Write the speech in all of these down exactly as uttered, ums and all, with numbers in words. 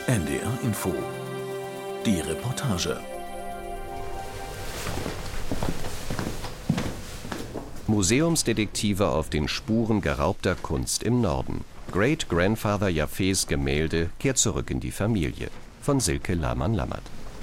N D R Info. Die Reportage. Museumsdetektive auf den Spuren geraubter Kunst im Norden. Great-Grandfather Jaffés Gemälde kehrt zurück in die Familie. Von Silke Lahmann-Lammert.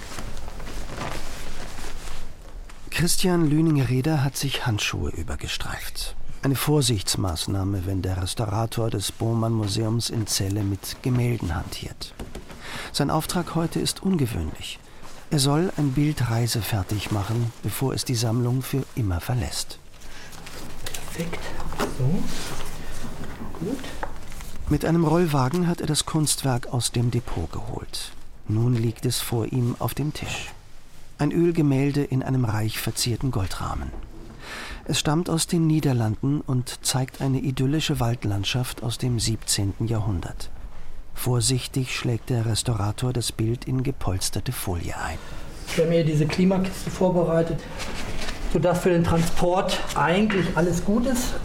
Christian Lüning-Reder hat sich Handschuhe übergestreift. Eine Vorsichtsmaßnahme, wenn der Restaurator des Bohmann-Museums in Celle mit Gemälden hantiert. Sein Auftrag heute ist ungewöhnlich. Er soll ein Bild reisefertig machen, bevor es die Sammlung für immer verlässt. Perfekt. So. Gut. Mit einem Rollwagen hat er das Kunstwerk aus dem Depot geholt. Nun liegt es vor ihm auf dem Tisch. Ein Ölgemälde in einem reich verzierten Goldrahmen. Es stammt aus den Niederlanden und zeigt eine idyllische Waldlandschaft aus dem siebzehnten Jahrhundert. Vorsichtig schlägt der Restaurator das Bild in gepolsterte Folie ein. Ich habe mir diese Klimakiste vorbereitet, sodass für den Transport eigentlich alles gut ist.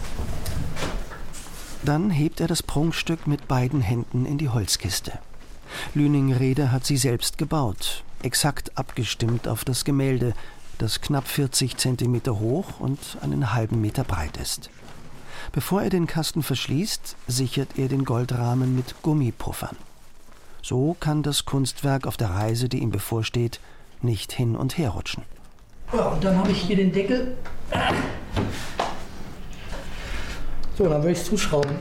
Dann hebt er das Prunkstück mit beiden Händen in die Holzkiste. Lüning-Reder hat sie selbst gebaut, exakt abgestimmt auf das Gemälde, das knapp vierzig Zentimeter hoch und einen halben Meter breit ist. Bevor er den Kasten verschließt, sichert er den Goldrahmen mit Gummipuffern. So kann das Kunstwerk auf der Reise, die ihm bevorsteht, nicht hin und her rutschen. Ja, und dann habe ich hier den Deckel. So, dann würde ich es zuschrauben.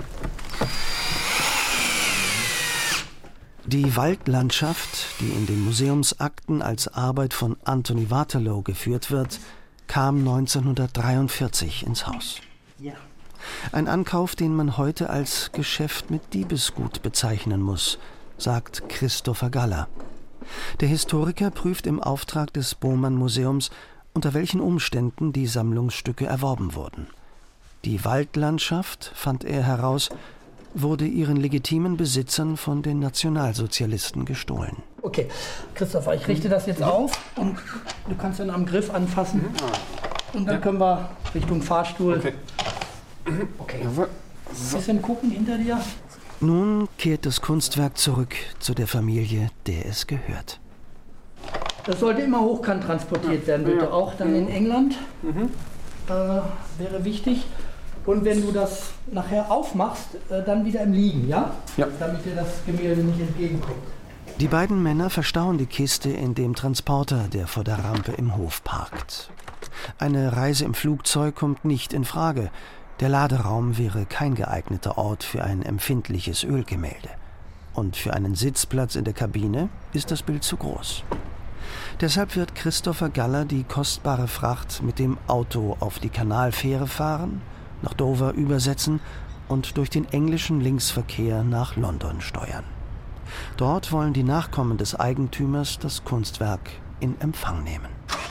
Die Waldlandschaft, die in den Museumsakten als Arbeit von Anthony Waterloo geführt wird, kam neunzehnhundertdreiundvierzig ins Haus. Ja. Ein Ankauf, den man heute als Geschäft mit Diebesgut bezeichnen muss, sagt Christopher Galler. Der Historiker prüft im Auftrag des Bohmann-Museums, unter welchen Umständen die Sammlungsstücke erworben wurden. Die Waldlandschaft, fand er heraus, wurde ihren legitimen Besitzern von den Nationalsozialisten gestohlen. Okay, Christopher, ich richte das jetzt auf und du kannst dann am Griff anfassen. Und dann können wir Richtung Fahrstuhl. Okay. Okay. Ein bisschen gucken hinter dir. Nun kehrt das Kunstwerk zurück zu der Familie, der es gehört. Das sollte immer hochkant transportiert werden, bitte. Auch dann in England. Mhm. Äh, wäre wichtig. Und wenn du das nachher aufmachst, äh, dann wieder im Liegen, ja? Ja. Damit dir das Gemälde nicht entgegenkommt. Die beiden Männer verstauen die Kiste in dem Transporter, der vor der Rampe im Hof parkt. Eine Reise im Flugzeug kommt nicht in Frage. Der Laderaum wäre kein geeigneter Ort für ein empfindliches Ölgemälde. Und für einen Sitzplatz in der Kabine ist das Bild zu groß. Deshalb wird Christopher Galler die kostbare Fracht mit dem Auto auf die Kanalfähre fahren, nach Dover übersetzen und durch den englischen Linksverkehr nach London steuern. Dort wollen die Nachkommen des Eigentümers das Kunstwerk in Empfang nehmen.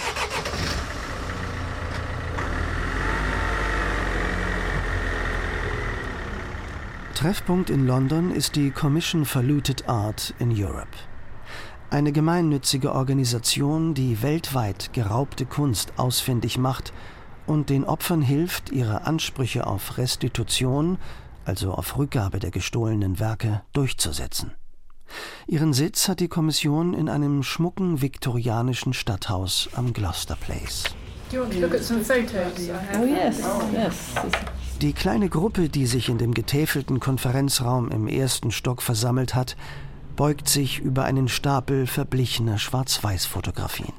Treffpunkt in London ist die Commission for Looted Art in Europe. Eine gemeinnützige Organisation, die weltweit geraubte Kunst ausfindig macht und den Opfern hilft, ihre Ansprüche auf Restitution, also auf Rückgabe der gestohlenen Werke, durchzusetzen. Ihren Sitz hat die Kommission in einem schmucken viktorianischen Stadthaus am Gloucester Place. Do you want to look at some photos? Oh yes, yes. Die kleine Gruppe, die sich in dem getäfelten Konferenzraum im ersten Stock versammelt hat, beugt sich über einen Stapel verblichener Schwarz-Weiß-Fotografien.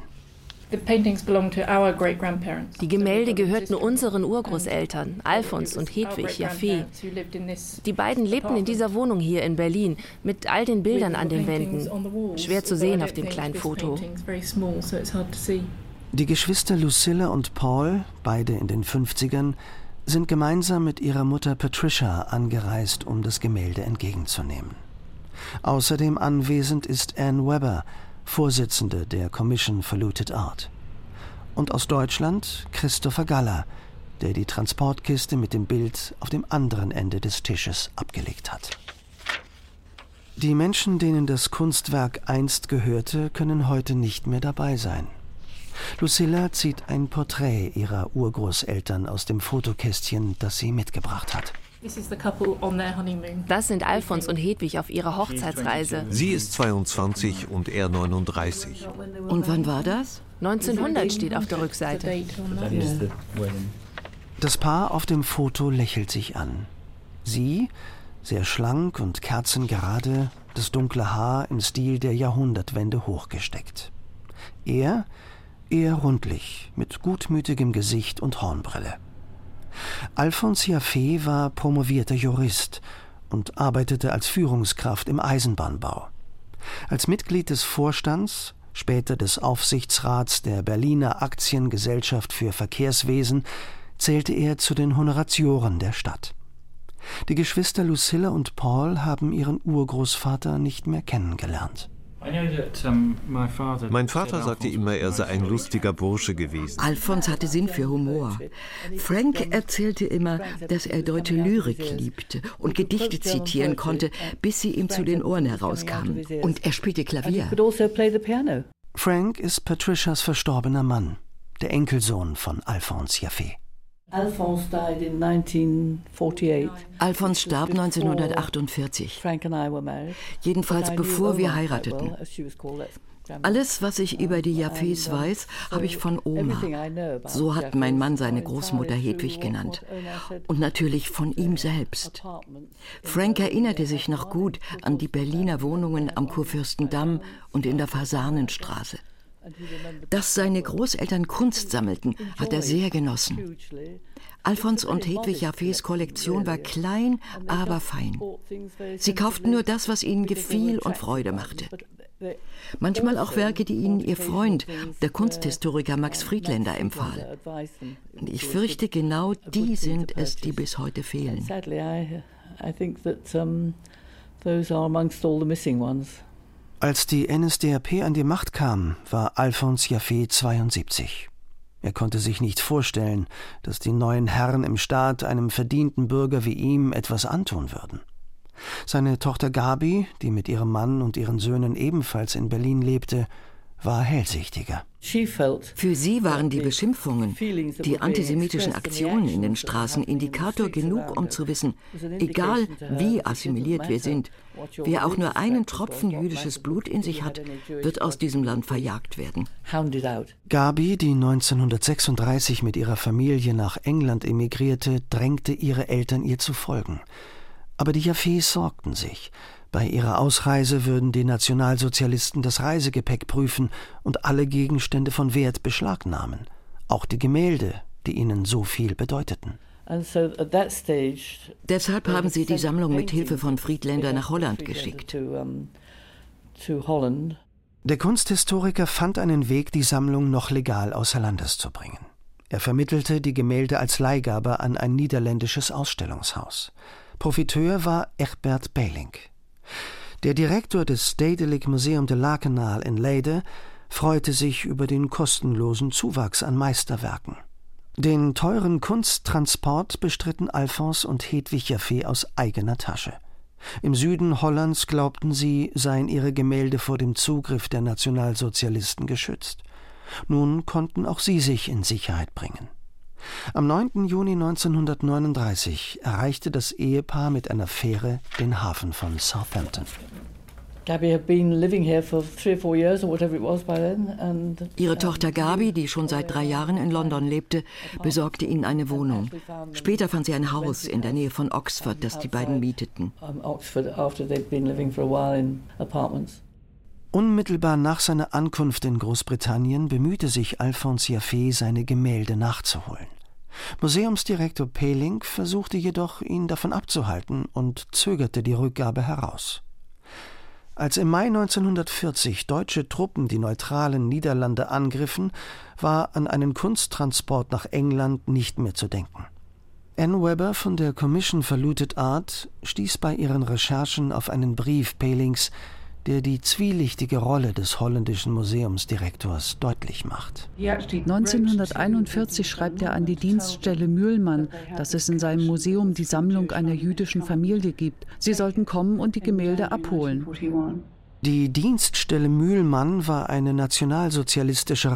Die Gemälde gehörten unseren Urgroßeltern, Alfons und Hedwig Jaffé. Die beiden lebten in dieser Wohnung hier in Berlin, mit all den Bildern an den Wänden. Schwer zu sehen auf dem kleinen Foto. Die Geschwister Lucilla und Paul, beide in den fünfzigern, sind gemeinsam mit ihrer Mutter Patricia angereist, um das Gemälde entgegenzunehmen. Außerdem anwesend ist Anne Webber, Vorsitzende der Commission for Looted Art. Und aus Deutschland Christopher Galler, der die Transportkiste mit dem Bild auf dem anderen Ende des Tisches abgelegt hat. Die Menschen, denen das Kunstwerk einst gehörte, können heute nicht mehr dabei sein. Lucilla zieht ein Porträt ihrer Urgroßeltern aus dem Fotokästchen, das sie mitgebracht hat. Das sind Alfons und Hedwig auf ihrer Hochzeitsreise. Sie ist zweiundzwanzig und er neununddreißig. Und wann war das? neunzehnhundert steht auf der Rückseite. Das Paar auf dem Foto lächelt sich an. Sie, sehr schlank und kerzengerade, das dunkle Haar im Stil der Jahrhundertwende hochgesteckt. Er, eher rundlich, mit gutmütigem Gesicht und Hornbrille. Alfons Jaffe war promovierter Jurist und arbeitete als Führungskraft im Eisenbahnbau. Als Mitglied des Vorstands, später des Aufsichtsrats der Berliner Aktiengesellschaft für Verkehrswesen, zählte er zu den Honoratioren der Stadt. Die Geschwister Lucilla und Paul haben ihren Urgroßvater nicht mehr kennengelernt. Mein Vater sagte immer, er sei ein lustiger Bursche gewesen. Alfons hatte Sinn für Humor. Frank erzählte immer, dass er deutsche Lyrik liebte und Gedichte zitieren konnte, bis sie ihm zu den Ohren herauskamen. Und er spielte Klavier. Frank ist Patricias verstorbener Mann, der Enkelsohn von Alfons Jaffe. Alfons died in nineteen forty-eight. Alfons starb neunzehnhundertachtundvierzig. Jedenfalls bevor wir heirateten. Alles, was ich über die Jaffes weiß, habe ich von Oma. So hat mein Mann seine Großmutter Hedwig genannt. Und natürlich von ihm selbst. Frank erinnerte sich noch gut an die Berliner Wohnungen am Kurfürstendamm und in der Fasanenstraße. Dass seine Großeltern Kunst sammelten, hat er sehr genossen. Alfons und Hedwig Jaffes Kollektion war klein, aber fein. Sie kauften nur das, was ihnen gefiel und Freude machte. Manchmal auch Werke, die ihnen ihr Freund, der Kunsthistoriker Max Friedländer, empfahl. Und ich fürchte, genau die sind es, die bis heute fehlen. Als die N S D A P an die Macht kam, war Alfons Jaffe zweiundsiebzig. Er konnte sich nicht vorstellen, dass die neuen Herren im Staat einem verdienten Bürger wie ihm etwas antun würden. Seine Tochter Gabi, die mit ihrem Mann und ihren Söhnen ebenfalls in Berlin lebte, war hellsichtiger. Für sie waren die Beschimpfungen, die antisemitischen Aktionen in den Straßen Indikator genug, um zu wissen, egal wie assimiliert wir sind, wer auch nur einen Tropfen jüdisches Blut in sich hat, wird aus diesem Land verjagt werden. Gabi, die neunzehnhundertsechsunddreißig mit ihrer Familie nach England emigrierte, drängte ihre Eltern, ihr zu folgen. Aber die Jaffes sorgten sich. Bei ihrer Ausreise würden die Nationalsozialisten das Reisegepäck prüfen und alle Gegenstände von Wert beschlagnahmen. Auch die Gemälde, die ihnen so viel bedeuteten. Deshalb haben sie die Sammlung mit Hilfe von Friedländer nach Holland geschickt. Der Kunsthistoriker fand einen Weg, die Sammlung noch legal außer Landes zu bringen. Er vermittelte die Gemälde als Leihgabe an ein niederländisches Ausstellungshaus. Profiteur war Egbert Peling. Der Direktor des Stedelijk Museum de Lakenaal in Leiden freute sich über den kostenlosen Zuwachs an Meisterwerken. Den teuren Kunsttransport bestritten Alfons und Hedwig Jaffe aus eigener Tasche. Im Süden Hollands glaubten sie, seien ihre Gemälde vor dem Zugriff der Nationalsozialisten geschützt. Nun konnten auch sie sich in Sicherheit bringen. Am neunten Juni neunzehnhundertneununddreißig erreichte das Ehepaar mit einer Fähre den Hafen von Southampton. Ihre Tochter Gabi, die schon seit drei Jahren in London lebte, besorgte ihnen eine Wohnung. Später fand sie ein Haus in der Nähe von Oxford, das die beiden mieteten. Unmittelbar nach seiner Ankunft in Großbritannien bemühte sich Alfons Jaffe, seine Gemälde nachzuholen. Museumsdirektor Peling versuchte jedoch, ihn davon abzuhalten und zögerte die Rückgabe heraus. Als im Mai neunzehnhundertvierzig deutsche Truppen die neutralen Niederlande angriffen, war an einen Kunsttransport nach England nicht mehr zu denken. Anne Webber von der Commission for Looted Art stieß bei ihren Recherchen auf einen Brief Pelings, der die zwielichtige Rolle des holländischen Museumsdirektors deutlich macht. neunzehnhunderteinundvierzig schreibt er an die Dienststelle Mühlmann, dass es in seinem Museum die Sammlung einer jüdischen Familie gibt. Sie sollten kommen und die Gemälde abholen. Die Dienststelle Mühlmann war eine nationalsozialistische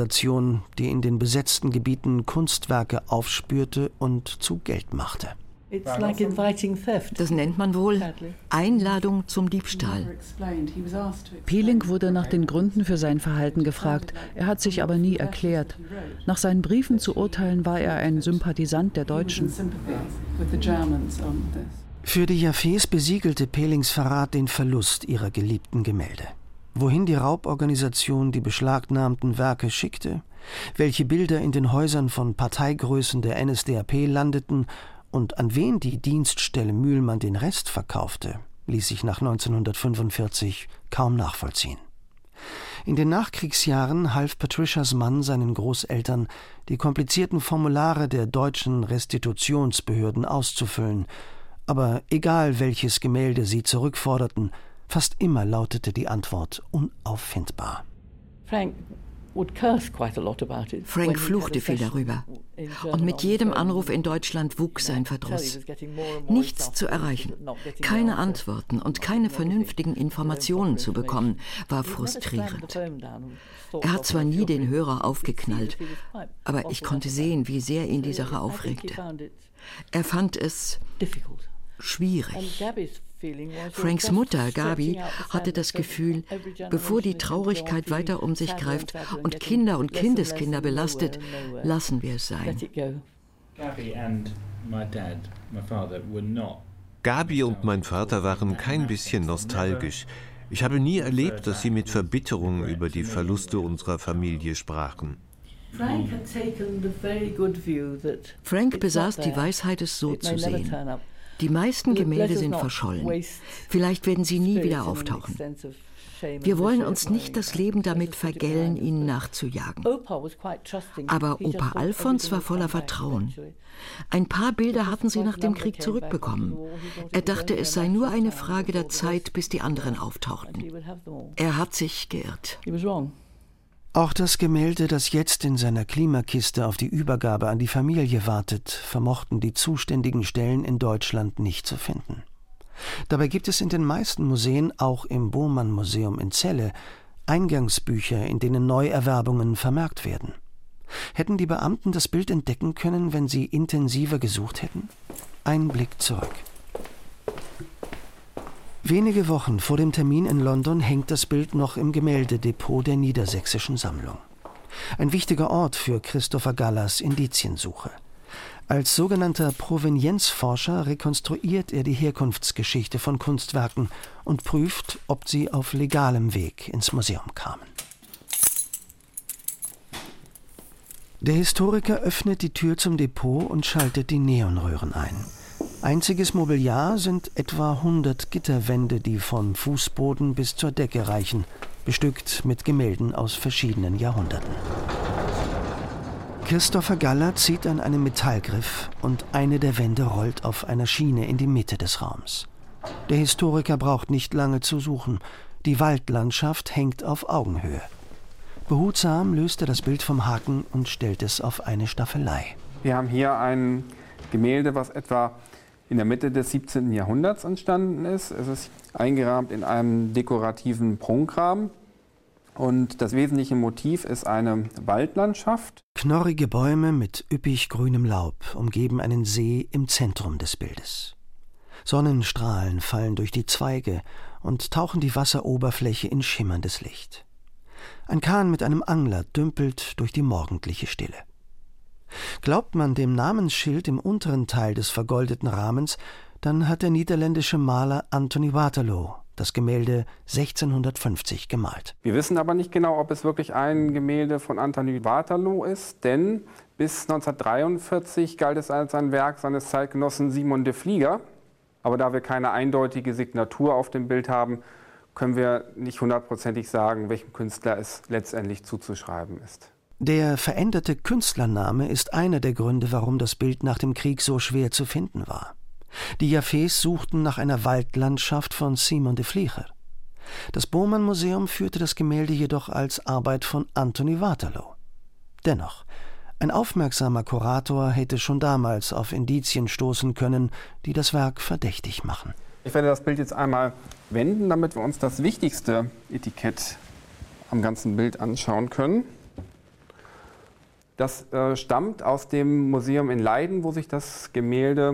Rauborganisation, die in den besetzten Gebieten Kunstwerke aufspürte und zu Geld machte. Das nennt man wohl Einladung zum Diebstahl. Peeling wurde nach den Gründen für sein Verhalten gefragt. Er hat sich aber nie erklärt. Nach seinen Briefen zu urteilen, war er ein Sympathisant der Deutschen. Für die Jaffés besiegelte Peelings Verrat den Verlust ihrer geliebten Gemälde. Wohin die Rauborganisation die beschlagnahmten Werke schickte, welche Bilder in den Häusern von Parteigrößen der N S D A P landeten und an wen die Dienststelle Mühlmann den Rest verkaufte, ließ sich nach neunzehnhundertfünfundvierzig kaum nachvollziehen. In den Nachkriegsjahren half Patricias Mann seinen Großeltern, die komplizierten Formulare der deutschen Restitutionsbehörden auszufüllen. Aber egal welches Gemälde sie zurückforderten, fast immer lautete die Antwort unauffindbar. Frank fluchte viel darüber. Und mit jedem Anruf in Deutschland wuchs sein Verdruss. Nichts zu erreichen, keine Antworten und keine vernünftigen Informationen zu bekommen, war frustrierend. Er hat zwar nie den Hörer aufgeknallt, aber ich konnte sehen, wie sehr ihn die Sache aufregte. Er fand es schwierig. Franks Mutter, Gabi, hatte das Gefühl, bevor die Traurigkeit weiter um sich greift und Kinder und Kindeskinder belastet, lassen wir es sein. Gabi und mein Vater waren kein bisschen nostalgisch. Ich habe nie erlebt, dass sie mit Verbitterung über die Verluste unserer Familie sprachen. Frank besaß die Weisheit, es so zu sehen. Die meisten Gemälde sind verschollen. Vielleicht werden sie nie wieder auftauchen. Wir wollen uns nicht das Leben damit vergällen, ihnen nachzujagen. Aber Opa Alfons war voller Vertrauen. Ein paar Bilder hatten sie nach dem Krieg zurückbekommen. Er dachte, es sei nur eine Frage der Zeit, bis die anderen auftauchten. Er hat sich geirrt. Auch das Gemälde, das jetzt in seiner Klimakiste auf die Übergabe an die Familie wartet, vermochten die zuständigen Stellen in Deutschland nicht zu finden. Dabei gibt es in den meisten Museen, auch im Bohmann-Museum in Celle, Eingangsbücher, in denen Neuerwerbungen vermerkt werden. Hätten die Beamten das Bild entdecken können, wenn sie intensiver gesucht hätten? Ein Blick zurück. Wenige Wochen vor dem Termin in London hängt das Bild noch im Gemäldedepot der Niedersächsischen Sammlung. Ein wichtiger Ort für Christopher Gallas Indiziensuche. Als sogenannter Provenienzforscher rekonstruiert er die Herkunftsgeschichte von Kunstwerken und prüft, ob sie auf legalem Weg ins Museum kamen. Der Historiker öffnet die Tür zum Depot und schaltet die Neonröhren ein. Einziges Mobiliar sind etwa hundert Gitterwände, die vom Fußboden bis zur Decke reichen, bestückt mit Gemälden aus verschiedenen Jahrhunderten. Christopher Galler zieht an einem Metallgriff und eine der Wände rollt auf einer Schiene in die Mitte des Raums. Der Historiker braucht nicht lange zu suchen. Die Waldlandschaft hängt auf Augenhöhe. Behutsam löst er das Bild vom Haken und stellt es auf eine Staffelei. Wir haben hier ein Gemälde, was etwa in der Mitte des siebzehnten Jahrhunderts entstanden ist. Es ist eingerahmt in einem dekorativen Prunkrahmen. Und das wesentliche Motiv ist eine Waldlandschaft. Knorrige Bäume mit üppig grünem Laub umgeben einen See im Zentrum des Bildes. Sonnenstrahlen fallen durch die Zweige und tauchen die Wasseroberfläche in schimmerndes Licht. Ein Kahn mit einem Angler dümpelt durch die morgendliche Stille. Glaubt man dem Namensschild im unteren Teil des vergoldeten Rahmens, dann hat der niederländische Maler Anthony Waterloo das Gemälde sechzehnhundertfünfzig gemalt. Wir wissen aber nicht genau, ob es wirklich ein Gemälde von Anthony Waterloo ist, denn bis neunzehnhundertdreiundvierzig galt es als ein Werk seines Zeitgenossen Simon de Vlieger. Aber da wir keine eindeutige Signatur auf dem Bild haben, können wir nicht hundertprozentig sagen, welchem Künstler es letztendlich zuzuschreiben ist. Der veränderte Künstlername ist einer der Gründe, warum das Bild nach dem Krieg so schwer zu finden war. Die Jaffés suchten nach einer Waldlandschaft von Simon de Vlieger. Das Bohmann-Museum führte das Gemälde jedoch als Arbeit von Anthony Waterloo. Dennoch, ein aufmerksamer Kurator hätte schon damals auf Indizien stoßen können, die das Werk verdächtig machen. Ich werde das Bild jetzt einmal wenden, damit wir uns das wichtigste Etikett am ganzen Bild anschauen können. Das äh, stammt aus dem Museum in Leiden, wo sich das Gemälde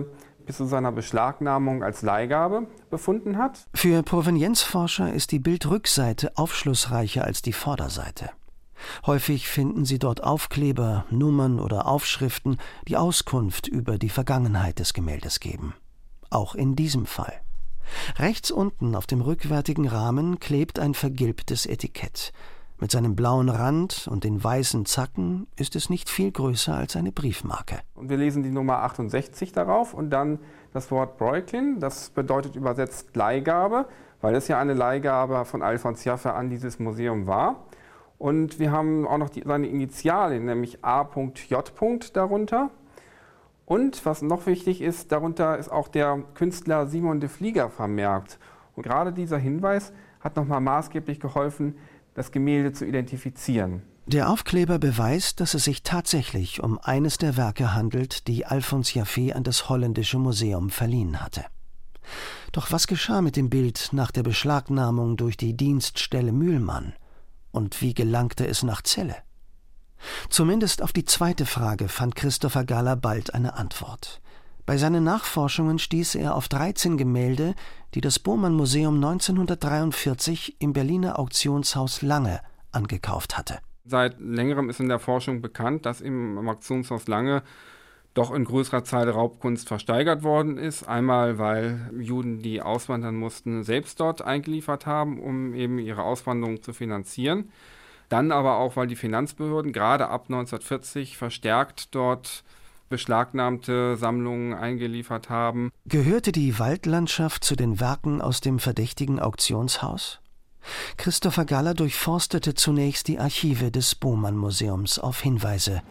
bis zu seiner Beschlagnahmung als Leihgabe befunden hat. Für Provenienzforscher ist die Bildrückseite aufschlussreicher als die Vorderseite. Häufig finden sie dort Aufkleber, Nummern oder Aufschriften, die Auskunft über die Vergangenheit des Gemäldes geben. Auch in diesem Fall. Rechts unten auf dem rückwärtigen Rahmen klebt ein vergilbtes Etikett. Mit seinem blauen Rand und den weißen Zacken ist es nicht viel größer als eine Briefmarke. Und wir lesen die Nummer achtundsechzig darauf und dann das Wort Breughtlin. Das bedeutet übersetzt Leihgabe, weil es ja eine Leihgabe von Alfons Jaffe an dieses Museum war. Und wir haben auch noch die, seine Initialien, nämlich A J darunter. Und was noch wichtig ist, darunter ist auch der Künstler Simon de Vlieger vermerkt. Und gerade dieser Hinweis hat nochmal maßgeblich geholfen, das Gemälde zu identifizieren. Der Aufkleber beweist, dass es sich tatsächlich um eines der Werke handelt, die Alfons Jaffe an das Holländische Museum verliehen hatte. Doch was geschah mit dem Bild nach der Beschlagnahmung durch die Dienststelle Mühlmann? Und wie gelangte es nach Celle? Zumindest auf die zweite Frage fand Christopher Galler bald eine Antwort. Bei seinen Nachforschungen stieß er auf dreizehn Gemälde, die das Bohmann-Museum neunzehnhundertdreiundvierzig im Berliner Auktionshaus Lange angekauft hatte. Seit längerem ist in der Forschung bekannt, dass im Auktionshaus Lange doch in größerer Zahl Raubkunst versteigert worden ist. Einmal, weil Juden, die auswandern mussten, selbst dort eingeliefert haben, um eben ihre Auswanderung zu finanzieren. Dann aber auch, weil die Finanzbehörden gerade ab neunzehnhundertvierzig verstärkt dort beschlagnahmte Sammlungen eingeliefert haben. Gehörte die Waldlandschaft zu den Werken aus dem verdächtigen Auktionshaus? Christopher Galler durchforstete zunächst die Archive des Bohmann-Museums auf Hinweise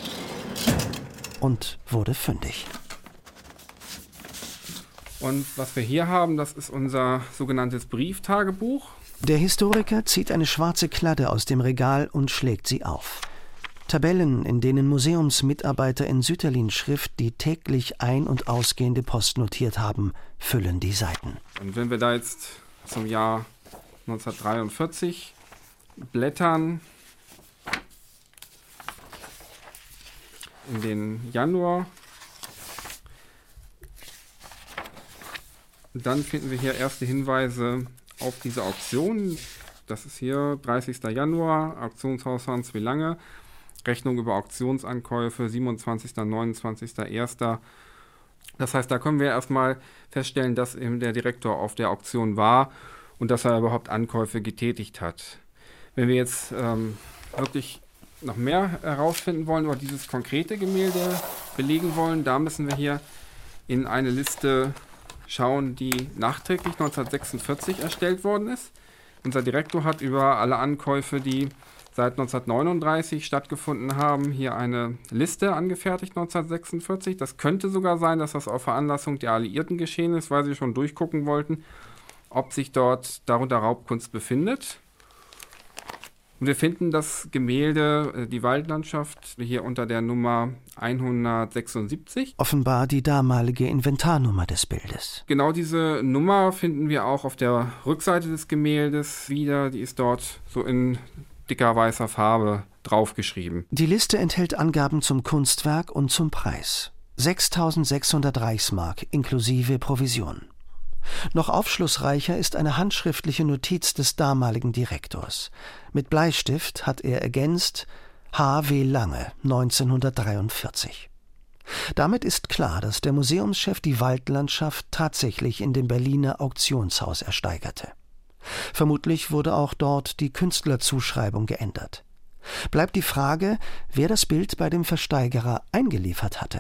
und wurde fündig. Und was wir hier haben, das ist unser sogenanntes Brieftagebuch. Der Historiker zieht eine schwarze Kladde aus dem Regal und schlägt sie auf. Tabellen, in denen Museumsmitarbeiter in Sütterlin-Schrift die täglich ein- und ausgehende Post notiert haben, füllen die Seiten. Und wenn wir da jetzt zum Jahr neunzehnhundertdreiundvierzig blättern, in den Januar, dann finden wir hier erste Hinweise auf diese Auktion. Das ist hier dreißigster Januar, Auktionshaus Hans wie Lange, Rechnung über Auktionsankäufe, siebenundzwanzigster und neunundzwanzigster erster Das heißt, da können wir erstmal feststellen, dass eben der Direktor auf der Auktion war und dass er überhaupt Ankäufe getätigt hat. Wenn wir jetzt ähm, wirklich noch mehr herausfinden wollen oder dieses konkrete Gemälde belegen wollen, da müssen wir hier in eine Liste schauen, die nachträglich neunzehnhundertsechsundvierzig erstellt worden ist. Unser Direktor hat über alle Ankäufe, die seit neunzehnhundertneununddreißig stattgefunden haben, hier eine Liste angefertigt, neunzehnhundertsechsundvierzig. Das könnte sogar sein, dass das auf Veranlassung der Alliierten geschehen ist, weil sie schon durchgucken wollten, ob sich dort darunter Raubkunst befindet. Und wir finden das Gemälde, die Waldlandschaft, hier unter der Nummer hundertsechsundsiebzig. Offenbar die damalige Inventarnummer des Bildes. Genau diese Nummer finden wir auch auf der Rückseite des Gemäldes wieder. Die ist dort so in dicker weißer Farbe draufgeschrieben. Die Liste enthält Angaben zum Kunstwerk und zum Preis. sechstausendsechshundert Reichsmark inklusive Provision. Noch aufschlussreicher ist eine handschriftliche Notiz des damaligen Direktors. Mit Bleistift hat er ergänzt H W Lange, neunzehnhundertdreiundvierzig. Damit ist klar, dass der Museumschef die Waldlandschaft tatsächlich in dem Berliner Auktionshaus ersteigerte. Vermutlich wurde auch dort die Künstlerzuschreibung geändert. Bleibt die Frage, wer das Bild bei dem Versteigerer eingeliefert hatte.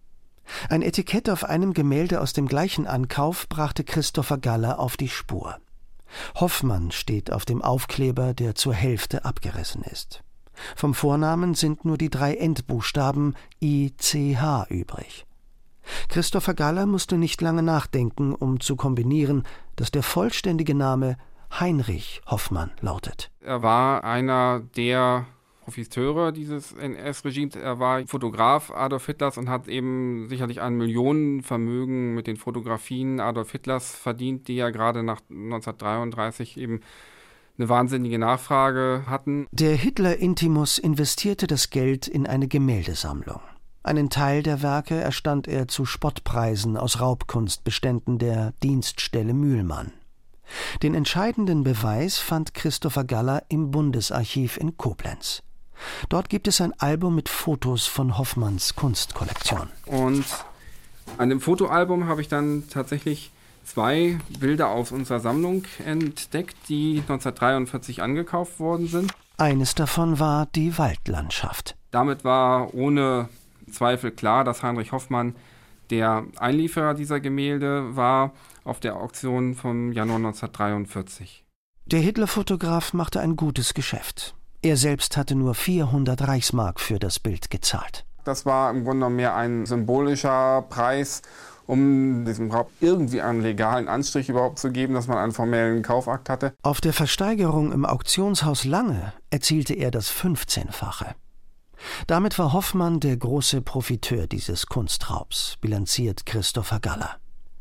Ein Etikett auf einem Gemälde aus dem gleichen Ankauf brachte Christopher Galler auf die Spur. Hoffmann steht auf dem Aufkleber, der zur Hälfte abgerissen ist. Vom Vornamen sind nur die drei Endbuchstaben I C H übrig. Christopher Galler musste nicht lange nachdenken, um zu kombinieren, dass der vollständige Name Heinrich Hoffmann lautet. Er war einer der Profiteure dieses N S-Regimes. Er war Fotograf Adolf Hitlers und hat eben sicherlich ein Millionenvermögen mit den Fotografien Adolf Hitlers verdient, die ja gerade nach neunzehnhundertdreiunddreißig eben eine wahnsinnige Nachfrage hatten. Der Hitler-Intimus investierte das Geld in eine Gemäldesammlung. Einen Teil der Werke erstand er zu Spottpreisen aus Raubkunstbeständen der Dienststelle Mühlmann. Den entscheidenden Beweis fand Christopher Galler im Bundesarchiv in Koblenz. Dort gibt es ein Album mit Fotos von Hoffmanns Kunstkollektion. Und an dem Fotoalbum habe ich dann tatsächlich zwei Bilder aus unserer Sammlung entdeckt, die neunzehnhundertdreiundvierzig angekauft worden sind. Eines davon war die Waldlandschaft. Damit war ohne Zweifel klar, dass Heinrich Hoffmann der Einlieferer dieser Gemälde war auf der Auktion vom Januar neunzehnhundertdreiundvierzig. Der Hitlerfotograf machte ein gutes Geschäft. Er selbst hatte nur vierhundert Reichsmark für das Bild gezahlt. Das war im Grunde mehr ein symbolischer Preis, um diesem Raub irgendwie einen legalen Anstrich überhaupt zu geben, dass man einen formellen Kaufakt hatte. Auf der Versteigerung im Auktionshaus Lange erzielte er das fünfzehnfache. Damit war Hoffmann der große Profiteur dieses Kunstraubs, bilanziert Christopher Galler.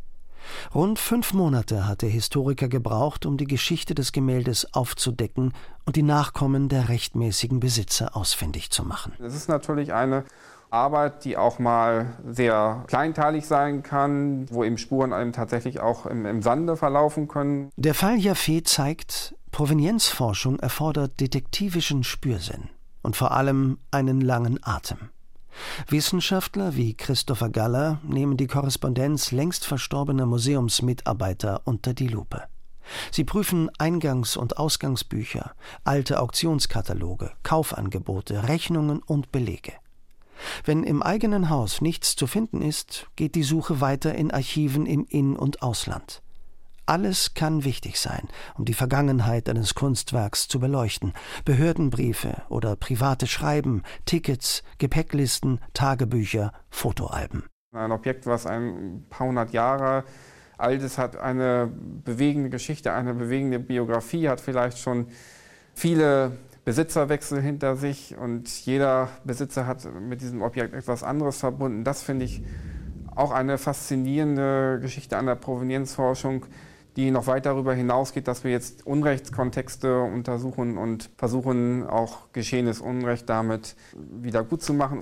Rund fünf Monate hat der Historiker gebraucht, um die Geschichte des Gemäldes aufzudecken und die Nachkommen der rechtmäßigen Besitzer ausfindig zu machen. Es ist natürlich eine Arbeit, die auch mal sehr kleinteilig sein kann, wo eben Spuren eben tatsächlich auch im, im Sande verlaufen können. Der Fall Jaffé zeigt, Provenienzforschung erfordert detektivischen Spürsinn und vor allem einen langen Atem. Wissenschaftler wie Christopher Galler nehmen die Korrespondenz längst verstorbener Museumsmitarbeiter unter die Lupe. Sie prüfen Eingangs- und Ausgangsbücher, alte Auktionskataloge, Kaufangebote, Rechnungen und Belege. Wenn im eigenen Haus nichts zu finden ist, geht die Suche weiter in Archiven im In- und Ausland. Alles kann wichtig sein, um die Vergangenheit eines Kunstwerks zu beleuchten. Behördenbriefe oder private Schreiben, Tickets, Gepäcklisten, Tagebücher, Fotoalben. Ein Objekt, was ein paar hundert Jahre alt ist, hat eine bewegende Geschichte, eine bewegende Biografie, hat vielleicht schon viele Besitzerwechsel hinter sich und jeder Besitzer hat mit diesem Objekt etwas anderes verbunden. Das finde ich auch eine faszinierende Geschichte an der Provenienzforschung, die noch weit darüber hinausgeht, dass wir jetzt Unrechtskontexte untersuchen und versuchen, auch geschehenes Unrecht damit wieder gut zu machen.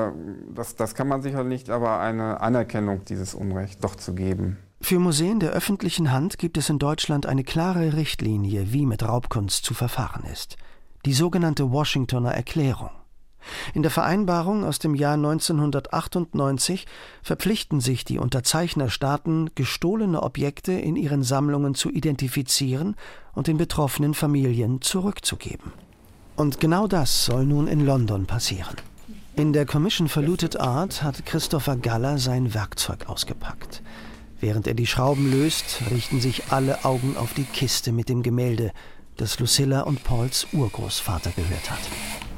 Das, das kann man sicher nicht, aber eine Anerkennung dieses Unrechts doch zu geben. Für Museen der öffentlichen Hand gibt es in Deutschland eine klare Richtlinie, wie mit Raubkunst zu verfahren ist. Die sogenannte Washingtoner Erklärung. In der Vereinbarung aus dem Jahr neunzehnhundertachtundneunzig verpflichten sich die Unterzeichnerstaaten, gestohlene Objekte in ihren Sammlungen zu identifizieren und den betroffenen Familien zurückzugeben. Und genau das soll nun in London passieren. In der Commission for Looted Art hat Christopher Galler sein Werkzeug ausgepackt. Während er die Schrauben löst, richten sich alle Augen auf die Kiste mit dem Gemälde, das Lucilla und Pauls Urgroßvater gehört hat.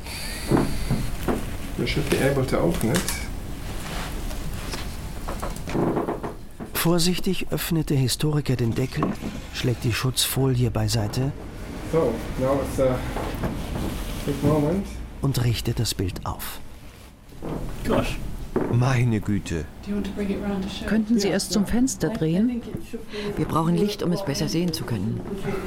You should be able to open it. Vorsichtig öffnet der Historiker den Deckel, schlägt die Schutzfolie beiseite so, now it's a big moment. Und richtet das Bild auf. Gosh. Meine Güte. Könnten Sie es zum Fenster drehen? Wir brauchen Licht, um es besser sehen zu können.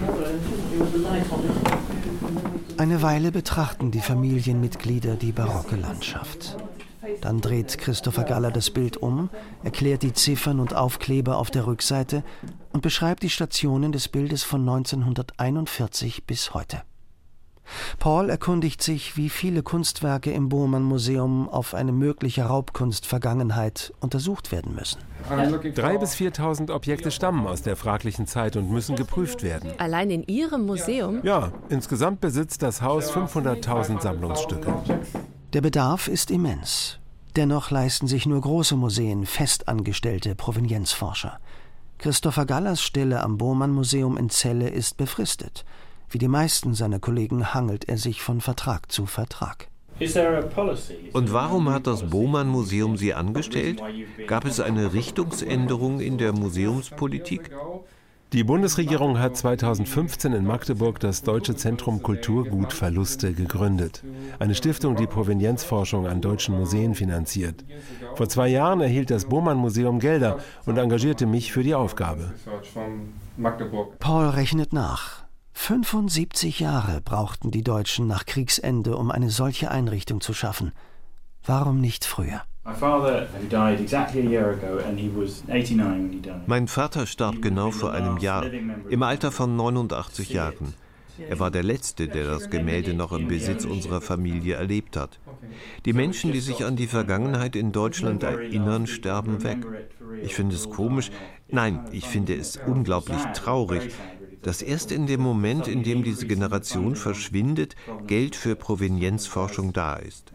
Eine Weile betrachten die Familienmitglieder die barocke Landschaft. Dann dreht Christopher Galler das Bild um, erklärt die Ziffern und Aufkleber auf der Rückseite und beschreibt die Stationen des Bildes von neunzehnhunderteinundvierzig bis heute. Paul erkundigt sich, wie viele Kunstwerke im Bohrmann-Museum auf eine mögliche Raubkunstvergangenheit untersucht werden müssen. Drei bis viertausend Objekte stammen aus der fraglichen Zeit und müssen geprüft werden. Allein in Ihrem Museum? Ja, insgesamt besitzt das Haus fünfhunderttausend Sammlungsstücke. Der Bedarf ist immens. Dennoch leisten sich nur große Museen festangestellte Provenienzforscher. Christopher Gallers Stelle am Bohrmann-Museum in Celle ist befristet. Wie die meisten seiner Kollegen hangelt er sich von Vertrag zu Vertrag. Und warum hat das Bohrmann-Museum Sie angestellt? Gab es eine Richtungsänderung in der Museumspolitik? Die Bundesregierung hat zweitausendfünfzehn in Magdeburg das Deutsche Zentrum Kulturgut Verluste gegründet. Eine Stiftung, die Provenienzforschung an deutschen Museen finanziert. Vor zwei Jahren erhielt das Bohrmann-Museum Gelder und engagierte mich für die Aufgabe. Paul rechnet nach. fünfundsiebzig Jahre brauchten die Deutschen nach Kriegsende, um eine solche Einrichtung zu schaffen. Warum nicht früher? Mein Vater starb genau vor einem Jahr, im Alter von neunundachtzig Jahren. Er war der Letzte, der das Gemälde noch im Besitz unserer Familie erlebt hat. Die Menschen, die sich an die Vergangenheit in Deutschland erinnern, sterben weg. Ich finde es komisch, nein, ich finde es unglaublich traurig, dass erst in dem Moment, in dem diese Generation verschwindet, Geld für Provenienzforschung da ist.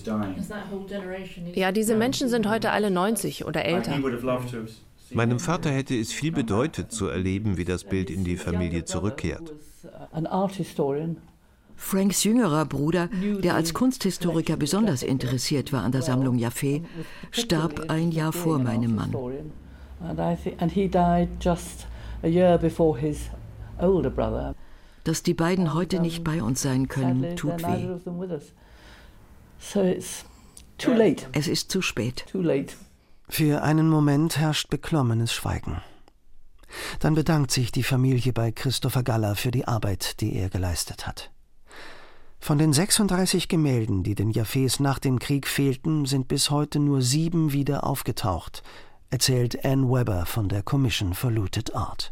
Ja, diese Menschen sind heute alle neunzig oder älter. Meinem Vater hätte es viel bedeutet, zu erleben, wie das Bild in die Familie zurückkehrt. Franks jüngerer Bruder, der als Kunsthistoriker besonders interessiert war an der Sammlung Jaffe, starb ein Jahr vor meinem Mann. Dass die beiden heute nicht bei uns sein können, tut weh. Es ist zu spät. Für einen Moment herrscht beklommenes Schweigen. Dann bedankt sich die Familie bei Christopher Galler für die Arbeit, die er geleistet hat. Von den sechsunddreißig Gemälden, die den Jaffes nach dem Krieg fehlten, sind bis heute nur sieben wieder aufgetaucht, erzählt Anne Webber von der Commission for Looted Art.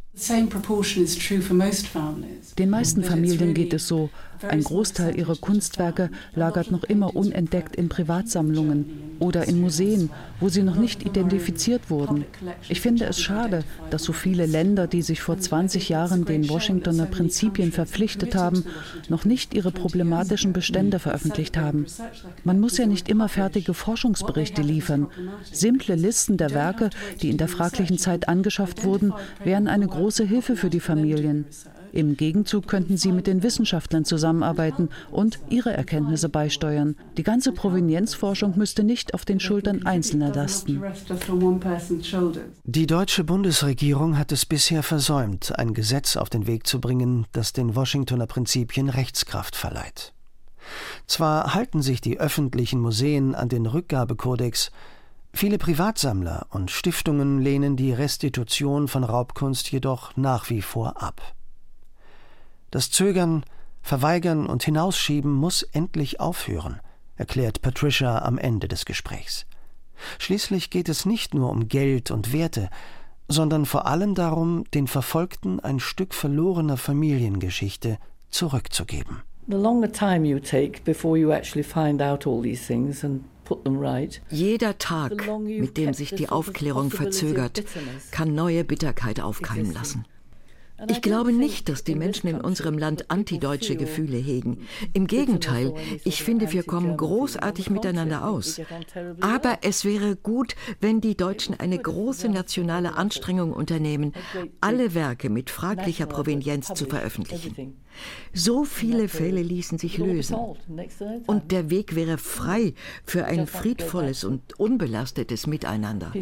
Den meisten Familien geht es so. Ein Großteil ihrer Kunstwerke lagert noch immer unentdeckt in Privatsammlungen oder in Museen, wo sie noch nicht identifiziert wurden. Ich finde es schade, dass so viele Länder, die sich vor zwanzig Jahren den Washingtoner Prinzipien verpflichtet haben, noch nicht ihre problematischen Bestände veröffentlicht haben. Man muss ja nicht immer fertige Forschungsberichte liefern. Simple Listen der Werke, die in der fraglichen Zeit angeschafft wurden, wären eine große Hilfe für die Familien. Im Gegenzug könnten sie mit den Wissenschaftlern zusammenarbeiten und ihre Erkenntnisse beisteuern. Die ganze Provenienzforschung müsste nicht auf den Schultern Einzelner lasten. Die deutsche Bundesregierung hat es bisher versäumt, ein Gesetz auf den Weg zu bringen, das den Washingtoner Prinzipien Rechtskraft verleiht. Zwar halten sich die öffentlichen Museen an den Rückgabekodex, viele Privatsammler und Stiftungen lehnen die Restitution von Raubkunst jedoch nach wie vor ab. Das Zögern, Verweigern und Hinausschieben muss endlich aufhören, erklärt Patricia am Ende des Gesprächs. Schließlich geht es nicht nur um Geld und Werte, sondern vor allem darum, den Verfolgten ein Stück verlorener Familiengeschichte zurückzugeben. The longer time you take before you actually find out all these things and put them right. Jeder Tag, mit dem sich die Aufklärung verzögert, kann neue Bitterkeit aufkeimen lassen. Ich glaube nicht, dass die Menschen in unserem Land antideutsche Gefühle hegen. Im Gegenteil, ich finde, wir kommen großartig miteinander aus. Aber es wäre gut, wenn die Deutschen eine große nationale Anstrengung unternehmen, alle Werke mit fraglicher Provenienz zu veröffentlichen. So viele Fälle ließen sich lösen. Und der Weg wäre frei für ein friedvolles und unbelastetes Miteinander.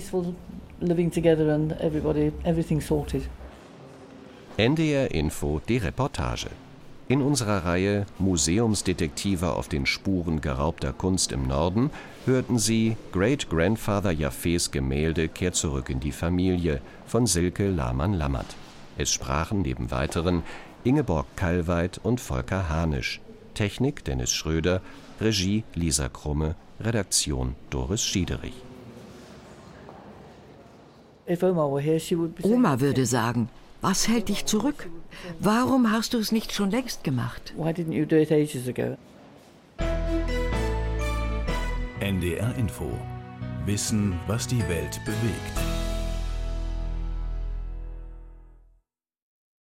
N D R Info, die Reportage. In unserer Reihe Museumsdetektive auf den Spuren geraubter Kunst im Norden hörten Sie Great Grandfather Jaffes Gemälde kehrt zurück in die Familie von Silke Lahmann-Lammert. Es sprachen neben weiteren Ingeborg Kallweit und Volker Hanisch. Technik Dennis Schröder, Regie Lisa Krumme, Redaktion Doris Schiederich. Oma würde sagen, was hält dich zurück? Warum hast du es nicht schon längst gemacht? N D R Info. Wissen, was die Welt bewegt.